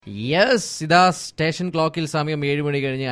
Yes, ഇതാ station ക്ലോക്കിൽ സമയം 7 മണി കഴിഞ്ഞ്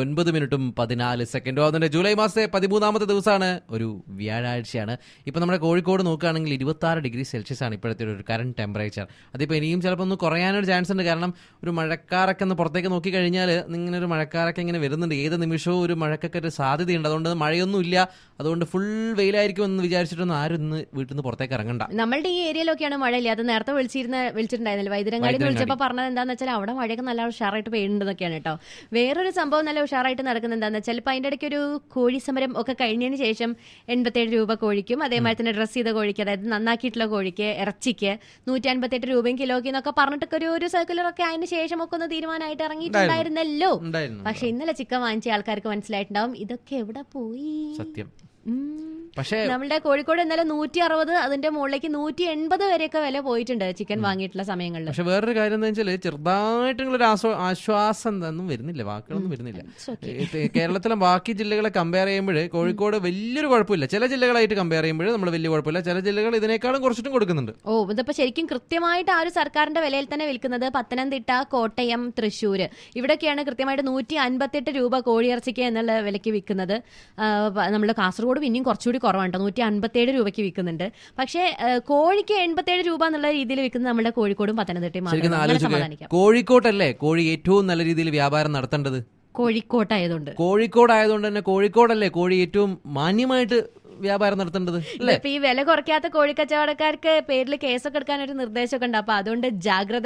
59 അതിന്റെ ജൂലൈ മാസത്തെ 13ാമത്തെ ദിവസമാണ്, ഒരു വ്യാഴാഴ്ചയാണ്. ഇപ്പൊ നമ്മുടെ കോഴിക്കോട് നോക്കുകയാണെങ്കിൽ 26 ഡിഗ്രി സെൽഷ്യസ് ആണ് ഇപ്പോഴത്തെ ഒരു കറന്റ് ടെമ്പറേച്ചർ. അതിപ്പോ ഇനിയും ചിലപ്പോൾ ഒന്ന് കുറയാനൊരു ചാൻസ് ഉണ്ട്. കാരണം ഒരു മഴക്കാരൊക്കെ ഒന്ന് പുറത്തേക്ക് നോക്കി കഴിഞ്ഞാൽ ഇങ്ങനെ ഒരു മഴക്കാരൊക്കെ ഇങ്ങനെ വരുന്നുണ്ട്. ഏത് നിമിഷവും ഒരു മഴക്കൊക്കെ ഒരു സാധ്യതയുണ്ട്. അതുകൊണ്ട് മഴയൊന്നും ഇല്ല, അതുകൊണ്ട് ഫുൾ വെയിലായിരിക്കും എന്ന് വിചാരിച്ചിട്ടൊന്നും ആരും ഇന്ന് വീട്ടിൽ നിന്ന് പുറത്തേക്ക് ഇറങ്ങണ്ട. നമ്മളുടെ ഈ ഏരിയയിലൊക്കെയാണ് മഴയില്ല. അത് നേരത്തെ വിളിച്ചിട്ടുണ്ടായിരുന്നില്ല, വൈദ്യരങ്ങാടി വിളിച്ചപ്പോൾ പറഞ്ഞത് എന്താണെന്ന് വെച്ചാൽ അവിടെ മഴയൊക്കെ നല്ല ഉഷാറായിട്ട് പെയ്യുന്നുണ്ടെന്നൊക്കെയാണ് കേട്ടോ. വേറൊരു സംഭവം നല്ല ഉഷാറായിട്ട് നടക്കുന്നത് എന്താണെന്ന് വെച്ചാൽ ഇപ്പം അതിൻ്റെ ഇടയ്ക്ക് ഒരു കോഴി സമരം ഒക്കെ കഴിഞ്ഞതിന് ശേഷം 87 രൂപ കോഴിക്കും, അതേമാതിരി തന്നെ ഡ്രസ് ചെയ്ത കോഴിക്ക്, അതായത് നന്നാക്കിയിട്ടുള്ള കോഴിക്ക്, ഇറച്ചിക്ക് 158 രൂപയും കിലോയ്ക്ക് എന്നൊക്കെ പറഞ്ഞിട്ടൊക്കെ ഒരു സർക്കുലറൊക്കെ അതിന് ശേഷം ഒക്കെ ഒന്ന് തീരുമാനമായിട്ട് ഇറങ്ങിയിട്ടുണ്ടായിരുന്നല്ലോ. പക്ഷെ ഇന്നലെ ചിക്കൻ വാങ്ങിച്ച ആൾക്കാർക്ക് മനസ്സിലായിട്ടുണ്ടാവും ഇതൊക്കെ എവിടെ പോയി. സത്യം. പക്ഷേ നമ്മുടെ കോഴിക്കോട് ഇന്നലെ 160, അതിന്റെ മുകളിലേക്ക് 180 വരെയൊക്കെ വില പോയിട്ടുണ്ട് ചിക്കൻ വാങ്ങിയിട്ടുള്ള സമയങ്ങളിൽ. പക്ഷെ വേറൊരു കാര്യം എന്താ വെച്ചാൽ ചെറുതായിട്ടുള്ളൊരു ആശ്വാസം ഒന്നും വരുന്നില്ല, വാക്കുകളൊന്നും വരുന്നില്ല. കേരളത്തിലെ ബാക്കി ജില്ലകളെ കമ്പയർ ചെയ്യുമ്പോൾ കോഴിക്കോട് വലിയൊരു കുഴപ്പമില്ല. ചില ജില്ലകളായിട്ട് കമ്പയർ ചെയ്യുമ്പോൾ നമ്മൾ വലിയ കുഴപ്പമില്ല. ചില ജില്ലകൾ ഇതിനേക്കാളും കുറച്ചിട്ടും കൊടുക്കുന്നുണ്ട്. ഇതിപ്പോ ശരിക്കും കൃത്യമായിട്ട് ആ ഒരു സർക്കാരിന്റെ വിലയിൽ തന്നെ വിൽക്കുന്നത് പത്തനംതിട്ട, കോട്ടയം, തൃശ്ശൂർ ഇവിടെയൊക്കെയാണ് കൃത്യമായിട്ട് 158 രൂപ കോഴിയിറച്ചിക്ക് എന്നുള്ള വിലയ്ക്ക് വിൽക്കുന്നത്. നമ്മൾ കാസർഗോഡ് പിന്നെയും കുറച്ചുകൂടി കുറവാണ്, 157 രൂപയ്ക്ക് വിൽക്കുന്നുണ്ട്. പക്ഷേ കോഴിക്ക് 87 രൂപ എന്നുള്ള രീതിയിൽ വിൽക്കുന്നത് നമ്മുടെ കോഴിക്കോടും പത്തനംതിട്ടയും മാത്രം. കോഴിക്കോട്ടല്ലേ കോഴി ഏറ്റവും നല്ല രീതിയിൽ വ്യാപാരം നടത്തേണ്ടത്? കോഴിക്കോടായതുകൊണ്ട് തന്നെ കോഴിക്കോടല്ലേ കോഴി ഏറ്റവും മാന്യമായിട്ട് വ്യാപാരം നടത്തേണ്ടത്. ഇപ്പൊ ഈ വില കുറയ്ക്കാത്ത കോഴിക്കച്ചവടക്കാർക്ക് പേരിൽ കേസൊക്കെ എടുക്കാൻ ഒരു നിർദ്ദേശമൊക്കെ ഉണ്ട്. അപ്പൊ അതുകൊണ്ട് ജാഗ്രത.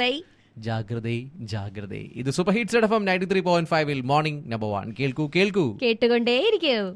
ഇത് super hits FM 93.5 morning number 1 കേൾക്കൂ കേട്ടുകൊണ്ടേയിരിക്കൂ.